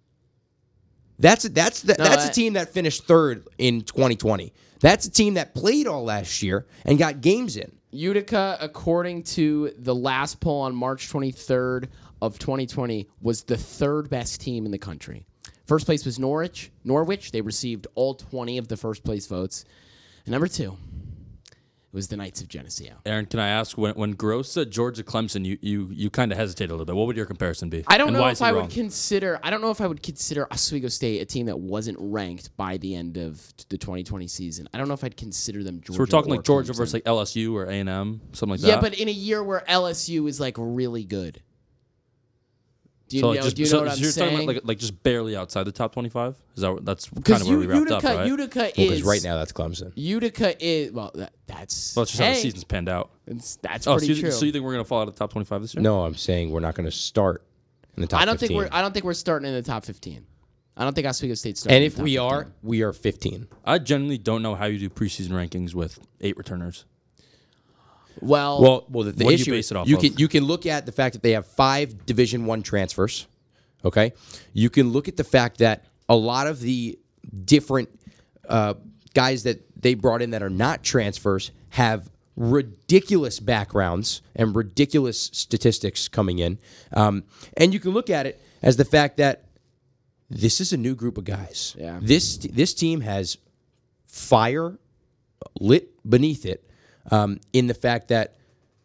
that's that's the, No, that's I- a team that finished third in twenty twenty. That's a team that played all last year and got games in. Utica, according to the last poll on March twenty-third of twenty twenty, was the third best team in the country. First place was Norwich. Norwich, they received all twenty of the first place votes. And number two, it was the Knights of Geneseo. Aaron, can I ask, when when Gross said Georgia Clemson, you you, you kind of hesitated a little bit. What would your comparison be? I don't And know why if is he I wrong? would consider. I don't know if I would consider Oswego State a team that wasn't ranked by the end of the twenty twenty season. I don't know if I'd consider them Georgia. So we're talking or like Georgia Clemson. versus like L S U or A and M, something like that. Yeah, but in a year where L S U is like really good. Do you so know? like just, do you know so, what so I'm you're saying? talking about like, like just barely outside the top twenty-five? Is that what- that's kind Because of where we wrapped Utica, up, right? Utica Because is right now that's Clemson. Utica is well. That, that's well, it's just how hey, the season's panned out. It's, that's Oh, so pretty you, true. so you think we're gonna fall out of the top twenty-five this year? No, I'm saying we're not going to start in the top I don't fifteen. think we're. I don't think we're starting in the top fifteen. I don't think Oswego State's starting. And in if the top we fifteen. are, we are fifteen. I genuinely don't know how you do preseason rankings with eight returners. well, Well, well, the, the What do you issue base is it off you of? can you can look at the fact that they have five Division One transfers. Okay, you can look at the fact that a lot of the different uh, guys that they brought in that are not transfers have ridiculous backgrounds and ridiculous statistics coming in, um, and you can look at it as the fact that this is a new group of guys. Yeah. This this team has fire lit beneath it, um, in the fact that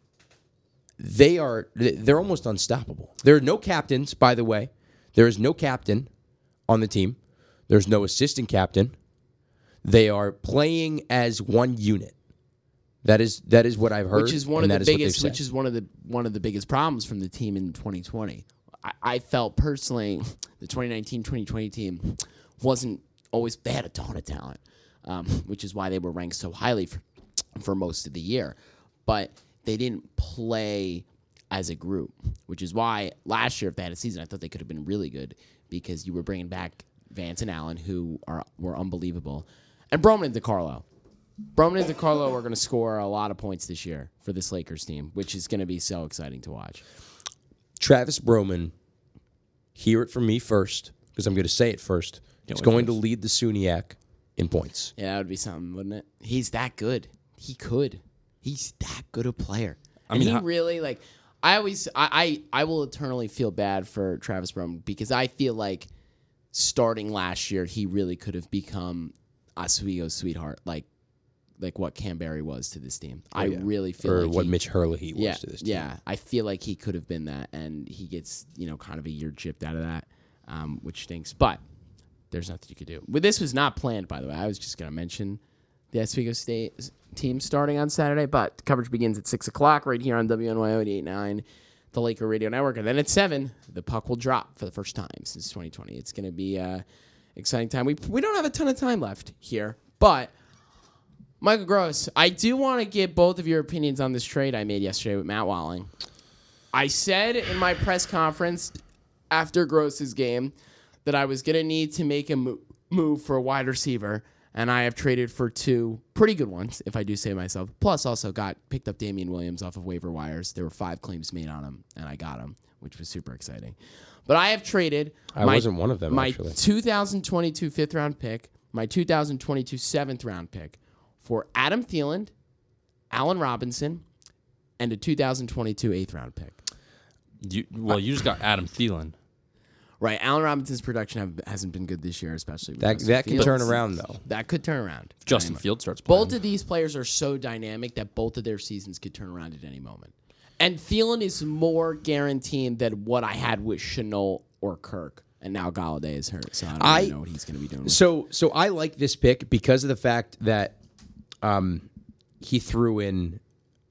they are they're almost unstoppable. There are no captains, by the way. There is no captain on the team. There's no assistant captain. They are playing as one unit. That is that is what I've heard. which is one and of that the is what they've biggest, said. which is one of the one of the biggest problems from the team in twenty twenty. I, I felt personally the twenty nineteen twenty twenty team wasn't always. They had a ton of talent, um, which is why they were ranked so highly for, for most of the year, but they didn't play as a group, which is why last year, if they had a season, I thought they could have been really good because you were bringing back Vance and Allen, who are were unbelievable, and Broman and DeCarlo. Broman and DeCarlo are going to score a lot of points this year for this Lakers team, which is going to be so exciting to watch. Travis Broman, hear it from me first, because I'm going to say it first. He's wait going for to lead the SUNYAC in points. Yeah, that would be something, wouldn't it? He's that good. He could. He's that good a player. I mean, and he how- really like. I always, I, I, I will eternally feel bad for Travis Broman because I feel like starting last year, he really could have become Oswego's sweetheart, like, like what Canberry was to this team. I really feel Or like what he, Mitch Hurley was yeah, to this team. yeah. I feel like he could have been that, and he gets you know kind of a year chipped out of that, um, which stinks. But there's nothing you could do. But this was not planned, by the way. I was just gonna mention the Oswego State team starting on Saturday, but coverage begins at six o'clock right here on W N Y O eighty-eight point nine, the Laker Radio Network, and then at seven, the puck will drop for the first time since twenty twenty. It's gonna be an exciting time. We we don't have a ton of time left here, but. Michael Gross, I do want to get both of your opinions on this trade I made yesterday with Matt Walling. I said in my press conference after Gross's game that I was going to need to make a mo- move for a wide receiver, and I have traded for two pretty good ones, if I do say myself. Plus, also got picked up Damian Williams off of waiver wires. There were five claims made on him, and I got him, which was super exciting. But I have traded. I my, wasn't one of them, My actually. two thousand twenty-two fifth round pick, my two thousand twenty-two seventh round pick for Adam Thielen, Allen Robinson, and a two thousand twenty-two eighth round pick. You, well, you just got Adam Thielen. Right, Allen Robinson's production have, hasn't been good this year, especially with That Justin that can Fields. turn around though. That could turn around. Justin Very Fields starts playing. Both of these players are so dynamic that both of their seasons could turn around at any moment. And Thielen is more guaranteed than what I had with Shenault or Kirk. And now Galladay is hurt, so I don't I- really know what he's going to be doing. with So so I like this pick because of the fact that um, he threw in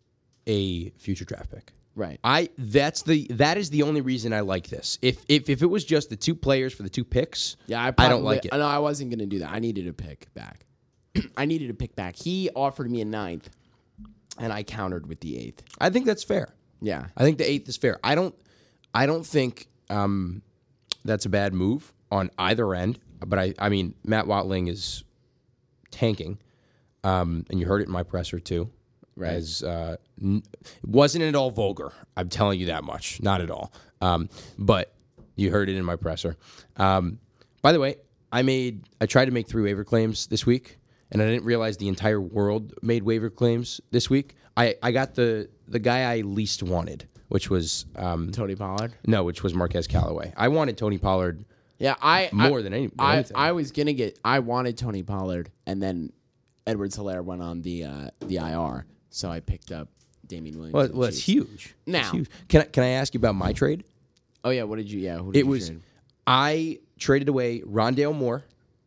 a future draft pick. Right. I that's the that is the only reason I like this. If if if it was just the two players for the two picks, Yeah, I, I probably, don't like it. No, I wasn't going to do that. I needed a pick back. I needed a pick back. He offered me a ninth, and I countered with the eighth. I think that's fair. Yeah. I think the eighth is fair. I don't I don't think um, that's a bad move on either end. But I I mean Matt Watling is tanking, um, and you heard it in my presser too. Right. As uh, n- wasn't at all vulgar. I'm telling you that much. Not at all. Um, but you heard it in my presser. Um, by the way, I made I tried to make three waiver claims this week, and I didn't realize the entire world made waiver claims this week. I, I got the the guy I least wanted, which was um, Tony Pollard? no, which was Marquez Callaway. I wanted Tony Pollard. Yeah, I More I, than any- than I, anything. I was gonna get. I wanted Tony Pollard, and then Edwards Hilaire went on the uh, the I R, so I picked up Damian Williams. Well, and well it's Chiefs. huge. Now- It's huge. Can I, can I ask you about my trade? Oh yeah, what did you? Yeah, who did It you was trade? I traded away Rondale Moore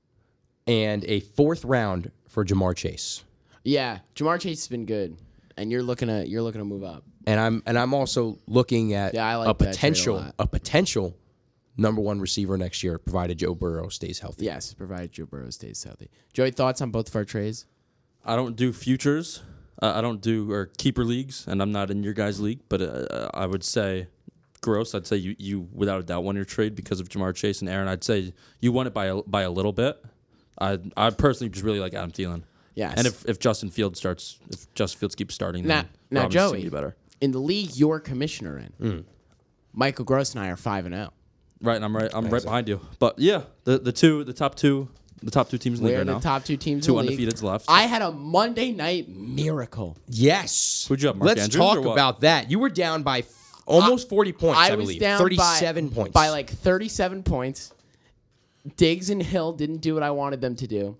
and a fourth round for Jamar Chase. Yeah, Jamar Chase has been good, and you're looking to you're looking to move up. And I'm and I'm also looking at Yeah, I like a that trade a potential lot. a potential number one receiver next year, provided Joe Burrow stays healthy. Yes, provided Joe Burrow stays healthy. Joey, thoughts on both of our trades? I don't do futures. Uh, I don't do or keeper leagues, and I'm not in your guys' league. But uh, I would say, gross. I'd say you, you without a doubt won your trade because of Jamar Chase and Aaron. I'd say you won it by a, by a little bit. I I personally just really like Adam Thielen. Yes. And if, if Justin Fields starts, if Justin Fields keeps starting, Now, then now Robinson's gonna Joey, be better. in the league you're commissioner in, Michael Gross and I are five and zero. Right, and I'm right. I'm right behind you. But yeah, the the two, the top two, the top two teams in the league We're right the now. top two teams Two in the league. undefeateds left. I had a Monday night miracle. Yes. Who'd you have, Mark Let's Andrews talk or what? about that. You were down by f- almost forty points, I, I was believe. down thirty-seven by, points. by like thirty-seven points. Diggs and Hill didn't do what I wanted them to do,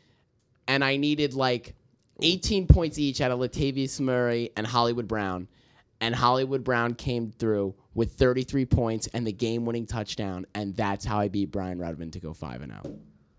and I needed like eighteen points each out of Latavius Murray and Hollywood Brown, and Hollywood Brown came through with thirty-three points and the game-winning touchdown, and that's how I beat Brian Rudman to go five and zero.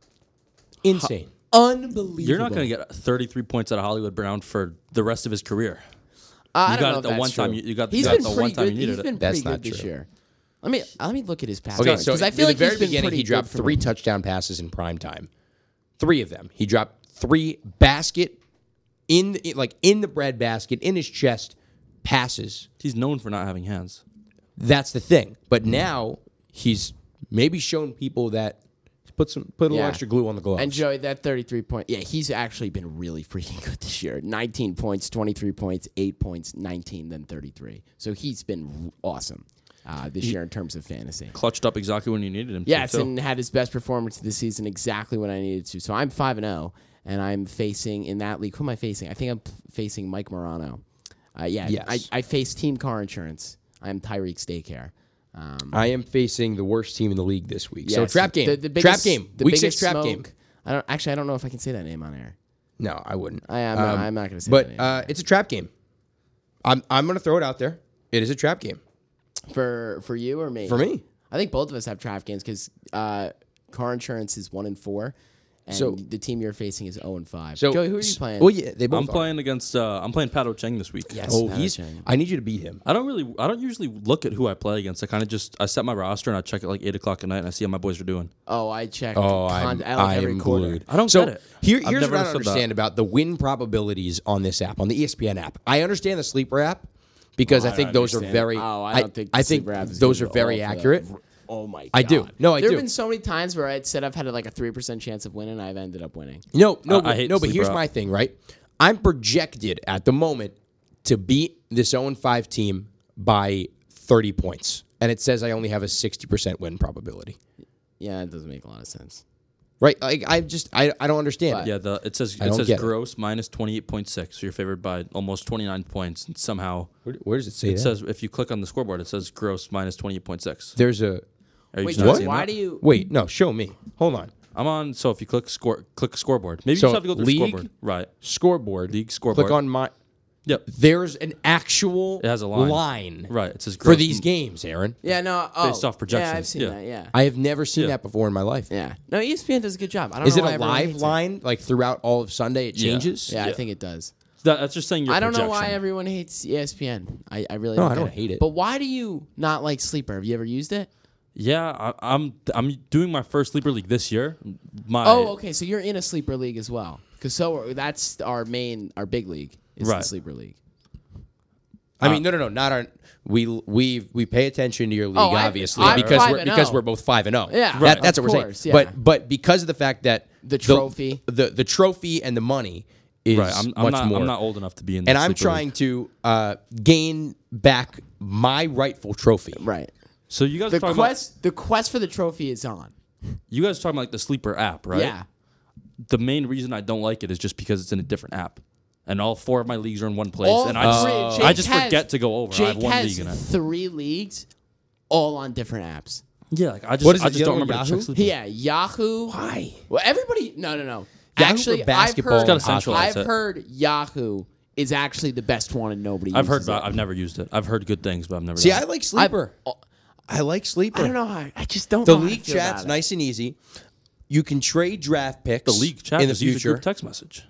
insane. Unbelievable. You're not going to get thirty-three points out of Hollywood Brown for the rest of his career. Uh, I You don't got know it if the that's one time true. you- you got- He's you got been the pretty one time good. you needed He's it. been That's pretty not good this true. year. Let me let me look at his past. Okay, so because I in feel the like very he's been beginning, pretty he dropped good for three me. touchdown passes in prime time. Three of them. He dropped three basket in the, like in the bread basket in his chest passes. He's known for not having hands. That's the thing. But now he's maybe shown people that put some put a little Yeah. extra glue on the gloves. And Joey, that thirty-three point, yeah, he's actually been really freaking good this year. nineteen points, twenty-three points, eight points, nineteen, then thirty-three. So he's been awesome uh, this year in terms of fantasy. Clutched up exactly when you needed him. to, Yes, too. and had his best performance this season exactly when I needed to. So I'm five and zero, and I'm facing in that league. Who am I facing? I think I'm p- facing Mike Morano. Uh, yeah, Yes. I, I face Team Car Insurance. I'm Tyreek Staycare. Um, I am facing the worst team in the league this week. so yes, trap game. the- the trap biggest- game. the Week six biggest trap smoke- game. I don't actually. I don't know if I can say that name on air. No, I wouldn't. I am. not, I'm not going to say. But that name uh, it's a trap game. I'm I'm going to throw it out there. It is a trap game for for you or me. for me. I think both of us have trap games because uh, Car Insurance is one and four, and So- the team you're facing is zero and five. So Joey, who are you s- playing? Well, yeah, they both I'm are. playing against. Uh, I'm playing Pat O'Cheng this week. Yes. Oh, Pat he's. O'Cheng. I need you to beat him. I don't really. I don't usually look at who I play against. I kind of just. I set my roster and I check it like eight o'clock at night and I see how my boys are doing. Oh, I checked. Oh, con- I'm, I like I every am quarter. glued. I don't so get it. Here, I've here's never what I don't understood that. understand about the win probabilities on this app, on the E S P N app. I understand the sleeper app because Oh, I I think don't those are understand. very. Oh, I don't think the I think sleeper app is those good are at very all for that. accurate. Oh my god. I do. No, I there do. have been so many times where I'd said I've had like a three percent chance of winning, I've ended up winning. No, no, I- I hate no. But sleeper here's up. my thing, right? I'm projected at the moment to beat this oh and five team by thirty points, and it says I only have a sixty percent win probability. Yeah, it doesn't make a lot of sense. Right? Like I just I, I don't understand. But- it. Yeah, the it says I it don't says get it. gross minus twenty-eight point six. So you're favored by almost twenty-nine points, and somehow Where, where does it say it that? says if you click on the scoreboard, it says gross minus twenty-eight point six. There's a Are you Wait, just not Joe, seeing why that? do you wait. No, show me. Hold on. I'm on. So if you click score, click scoreboard. Maybe So, you just have to go through league? scoreboard. Right. Scoreboard. League scoreboard. Click on my. Yep. There's an actual It has a line. line Right. It says for gross these games, Aaron. Yeah, no. Oh, Based off Yeah, I've projections, seen yeah. that. Yeah. I have never seen Yeah. that before in my life. Yeah. No, E S P N does a good job. I don't Is know it why a everyone live hates it. line? Like throughout all of Sunday, it Yeah. changes? Yeah, I Yeah. think it does. That, that's just saying your I don't know projection. why everyone hates E S P N. I, I really No, don't I get don't hate it. But why do you not like Sleeper? Have you ever used it? Yeah, I, I'm I'm doing my first sleeper league this year. My Oh, okay. So you're in a Sleeper league as well. Because so that's our main, our big league is the Right. Sleeper league. I mean, no, no, no, not our. We we we pay attention to your league, Oh, I- obviously, I'm because five we're and because oh. we're both five and zero. Yeah, That- right, that's of what we're course, saying. yeah. But but because of the fact that The trophy. the the trophy and the money is right. I'm, I'm much not more. I'm not old enough to be in. and the I'm sleeper trying league. to uh, gain back my rightful trophy. Right. So you guys The are talking quest, the quest for the trophy is on. about you guys are talking about like the sleeper app, right? Yeah. The main reason I don't like it is just because it's in a different app, and all four of my leagues are in one place, All and I just three- Jake I just has- forget to go over. I Jake have one has league in it. three leagues, all on different apps. Yeah, like I just What is I it, just the don't other one, remember to check Yahoo? sleeper. Yeah, Yahoo. Why? Well, everybody. No, no, no. Yahoo actually, for basketball I've heard, It's gotta centralize I've it. heard Yahoo is actually the best one, and nobody. I've heard uses about. it. I've never used it. I've heard good things, but I've never. See, done I it. like sleeper. I've- I like sleeper. I don't know how. I just don't. The know how I league feel chat's about it. nice and easy. You can trade draft picks. the league chat in the just use a future. group text message.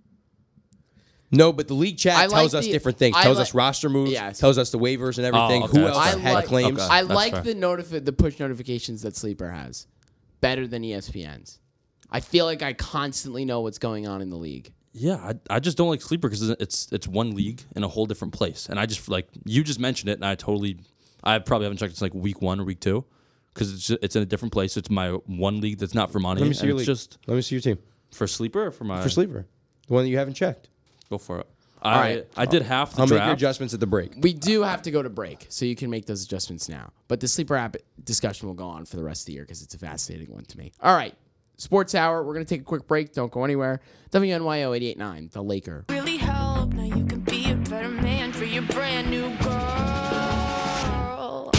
No, but the league chat I tells like us the- different things. I tells like- us roster moves. Yes. Tells us the waivers and everything. Oh, okay, Who that's else fair. had like- claims? Okay. I That's like fair. the notifi- the push notifications that Sleeper has, better than E S P N's. I feel like I constantly know what's going on in the league. Yeah, I, I just don't like sleeper because it's it's one league in a whole different place, and I just like you just mentioned it, and I totally, I probably haven't checked it since like week one or week two, because it's just, it's in a different place. It's my one league that's not for money, Let me and see your it's league. just Let me see your team for sleeper or for my for sleeper. The one that you haven't checked. Go for it. I right. I did half the I'll make draft. your adjustments at the break. We do have to go to break, so you can make those adjustments now. But the Sleeper app discussion will go on for the rest of the year because it's a fascinating one to me. All right, Sports Hour. We're gonna take a quick break. Don't go anywhere. W N Y O eighty-eight point nine, The Laker. Really help. Now you can be a better man for your brand new girl.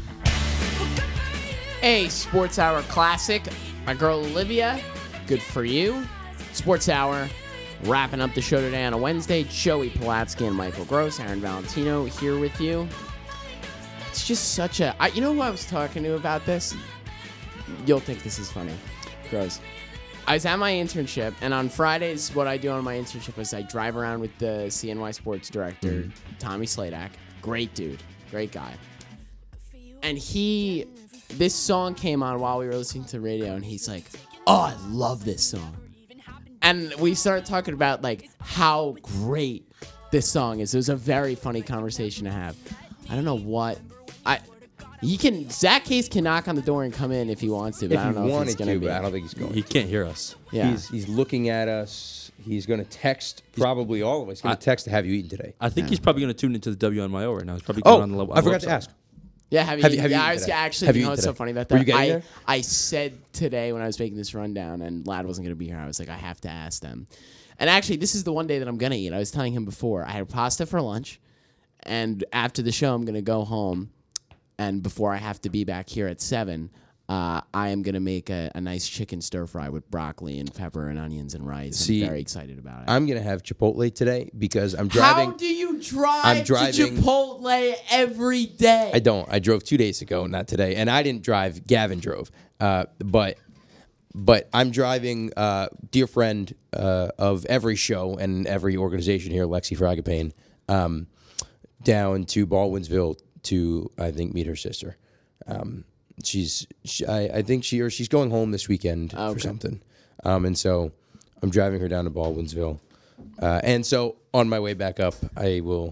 A Sports Hour classic. My girl Olivia. Good for you. Sports Hour. Wrapping up the show today on a Wednesday. Joey Pulatsky and Michael Gross, Aaron Valentino here with you. It's just such a. I, you know who I was talking to about this? You'll think this is funny. Gross. I was at my internship, and on Fridays, what I do on my internship is I drive around with the C N Y sports director, Tommy Sladak. Great dude. Great guy. And he, this song came on while we were listening to the radio, and he's like, oh, I love this song. And we started talking about like how great this song is. It was a very funny conversation to have. I don't know what I. He can. Zach Case can knock on the door and come in if he wants to, but If I don't you know if wanted he's gonna to, be. but I don't think he's going. He can't hear us. Yeah. He's he's looking at us. He's going to text probably all of us. He's going I- to text to have you eaten today. I think he's probably going to tune into the W N Y O right now. He's probably Oh, going on the, on I the forgot to website. ask. Yeah, have you? Have you- have you yeah, eaten I was today? actually. Have You you know eaten what's so today? funny about Were that? you getting I there? I said today when I was making this rundown, and Lad wasn't gonna be here. I was like, I have to ask them. And actually, this is the one day that I'm gonna eat. I was telling him before. I had pasta for lunch, and after the show, I'm gonna go home, and before I have to be back here at seven. Uh, I am gonna make a, a nice chicken stir fry with broccoli and pepper and onions and rice. See, I'm very excited about it. I'm going to have Chipotle today because I'm driving. How do you drive I'm driving- to Chipotle every day? I don't. I drove two days ago, not today, and I didn't drive. Gavin drove, uh, but but I'm driving. Uh, dear friend uh, of every show and every organization here, Lexi Fragapane, um, down to Baldwinsville to I think meet her sister. Um, she's she, I, I think she or she's going home this weekend Okay. for something, um, and so I'm driving her down to Baldwinsville, uh, and so on my way back up, I will.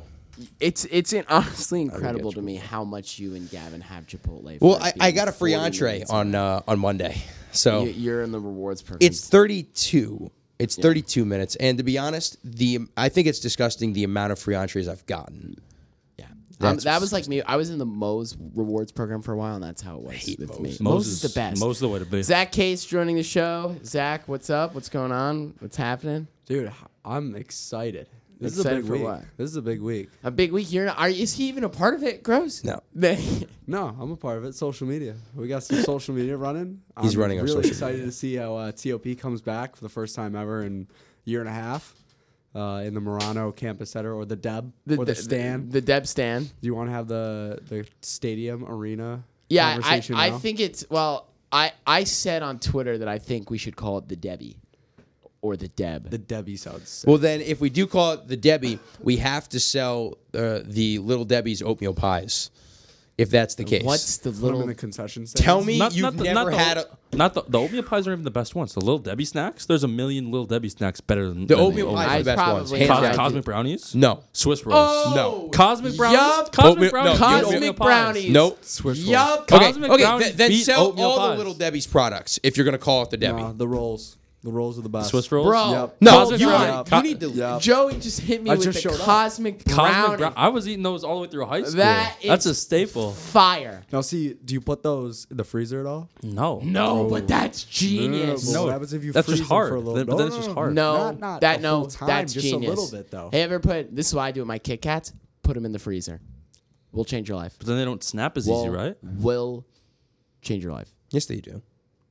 It's it's in, honestly incredible to me how much you and Gavin have Chipotle. Well, for I, being I got a free forty entree minutes on away. uh, on Monday, so You- You're in the rewards program. it's thirty-two. It's thirty-two minutes, and to be honest, the I think it's disgusting the amount of free entrees I've gotten. Yeah. Um, That's that was like me. I was in the Moe's rewards program for a while, and that's how it was hate with Moe's. me. Moe's Moe's is the is- best. Moe's the way to be. Zach Case joining the show. Zach, what's up? What's going on? What's happening? Dude, I'm excited. This Excited is a for big week. what? This is a big week. A big week. You're not, are is he even a part of it? Gross. No. No, I'm a part of it. Social media. We got some social media running. He's I'm running our really social excited media. to see how uh, T O P comes back for the first time ever in a year and a half uh, in the Murano Campus Center or the Deb or the, stand. The, the Deb stand. Do you want to have the the stadium arena? Yeah, I, conversation I now? think it's well. I I said on Twitter that I think we should call it the Debbie, or the Deb. the Debbie sounds sick. Well, then, if we do call it the Debbie, we have to sell uh, the Little Debbie's oatmeal pies, if that's the case. What's the Put 'em in little? the concession stand. Tell me Not, you've not the, never not the, had a. Not the, the oatmeal pies aren't even the best ones. The Little Debbie snacks. There's a million Little Debbie snacks better than The than oatmeal pies are the best I'd ones. probably Hands have Cosmic, down. to- Cosmic brownies. No. Swiss rolls. Oh, No. Cosmic brownies. Yup. Cosmic Oatmeal- brownies. no, beat Cosmic oatmeal pies. brownies. Nope. Swiss rolls. Yup. Okay, Cosmic okay, brownies th- then beat sell oatmeal all the pies. Little Debbie's products if you're going to call it the Debbie. Nah, the rolls. The rolls are the best. Swiss rolls. Bro. Yep. No, Cosmic you, brownies. you need to. Yep. Joey just hit me I with just the showed up. cosmic Cosmic brownie. brown. I was eating those all the way through high school. That That's is a staple. Fire. Now, see, do you put those in the freezer at all? No. No, but that's genius. No, No, what happens if you that's freeze just them hard. for a little? Then- but No, then no, it's just no. hard. No, Not- not that the no, whole time, that's just a genius. little bit, though. Hey, ever put this is what I do with my Kit Kats? Put them in the freezer. We'll change your life. But then they don't snap as Will, easy, right? Will change your life. Yes, they do.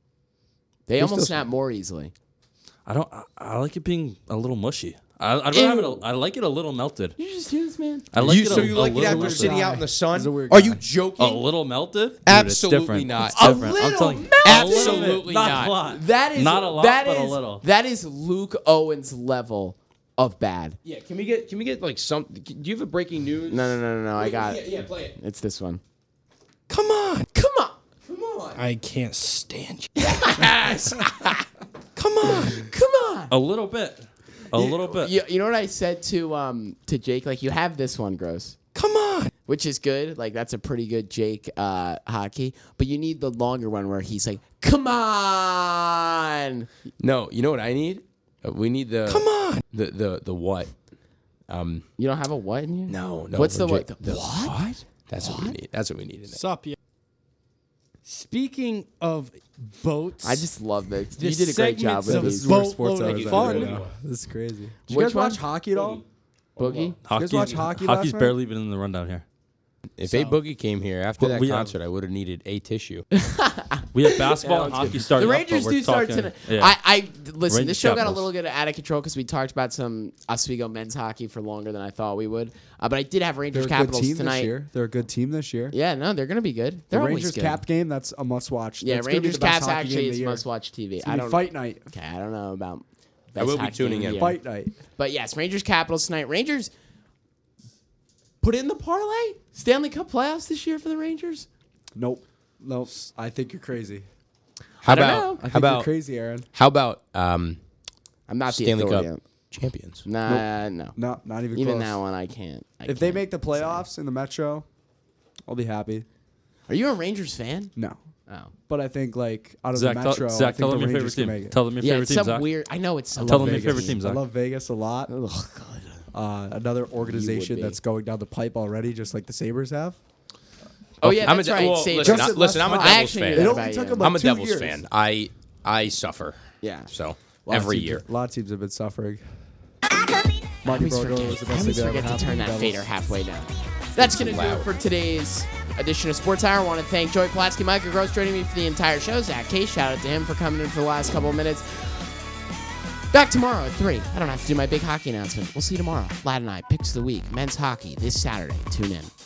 They They almost still snap more easily. I don't. I, I like it being a little mushy. I, I'd rather have it. A, I like it a little melted. You just do this, man. I like You, it so a, you a like it little after melted. sitting out in the sun? He's a weird Are guy. you joking? A little melted? Dude, Absolutely it's different. not. It's different. A I'm little telling you. melted? A little bit, Absolutely not. not. a lot. That is not a lot, that but a is- little. That is Luke Owens level of bad. Yeah, can we get can we get like some? Do you have a breaking news? No, no, no, no, no. I got yeah, it. yeah, play it. It's this one. Come on, Come on. come on, I can't stand you. Yes. come on. Come on. A little bit. A little bit. You, you know what I said to um to Jake? Like, you have this one, Gross. Come on. Which is good. Like, that's a pretty good Jake uh, hockey. But you need the longer one where he's like, come on. No, you know what I need? Uh, we need the come on the the the what? Um, You don't have a what in here? no, no. What's for the what? Jake- The what? That's what we need. That's what we need. In there. Sup, yeah. Speaking of boats, I just love this. You This did a great job segment's with of these. boat Sports hours loading are fun. right now. This is crazy. Did you Which guys watch one? hockey at all? Boogie? Hockey's, watch hockey last hockey's night? barely even in the rundown here. If a boogie came here after Well, that we have- concert, I would have needed a tissue. We have basketball and Yeah, hockey starting. The up, Rangers but we're do start talking- tonight. Yeah. I, I listen. Rangers this show got a Capitals. little bit out of control because we talked about some Oswego men's hockey for longer than I thought we would. Uh, but I did have They're Rangers a good Capitals team tonight. this year. They're a good team this year. Yeah, no, they're gonna be good. The They're always Rangers good. Cap game, that's a must watch. Yeah, That's gonna be Rangers the best Caps hockey game actually of the is year. must watch T V. It's I gonna be don't. fight night. Okay, I don't know about. I best will be hockey tuning game of in. the year. Fight night. But yes, Rangers Capitals tonight. Rangers put in the parlay. Stanley Cup playoffs this year for the Rangers. Nope. Nope. I think you're crazy. How I don't about know. I how think you're about crazy, Aaron. how about um, I'm not the Stanley authority. Cup champions? Nah, no. No, not even Even close. that one, I can't. I If they can't make the say. playoffs in the Metro, I'll be happy. Are you a Rangers fan? No. Oh. But I think like out of Zach, the tell, Metro, I Zach, think tell the them your favorite Rangers can make team. it. Tell them your Yeah, favorite it's team, some Zach. weird. I know it's some Tell them weird your favorite team. team, Zach. I love Vegas a lot. Oh god. Uh, another organization be. that's going down the pipe already, just like the Sabres have. Oh yeah, I'm that's a, right. well, Sabres. listen, Just I, at listen, less I'm a fun. I Devils actually knew fan. that It about only took you. about I'm a two Devils years. fan. I I suffer. Yeah. So A lot of every teams- year. A lot of teams have been suffering. I Marty always Brodeur forget, was the I best always thing that ever forget to happened turn to that the fader Devils. halfway down. That's going to do it loud. for today's edition of Sports Hour. I want to thank Joey Pulaski, Micah Gross joining me for the entire show. Zach Case, shout out to him for coming in for the last couple of minutes. Back tomorrow at three. I don't have to do my big hockey announcement. We'll see you tomorrow. Lad and I, picks of the week, men's hockey this Saturday. Tune in.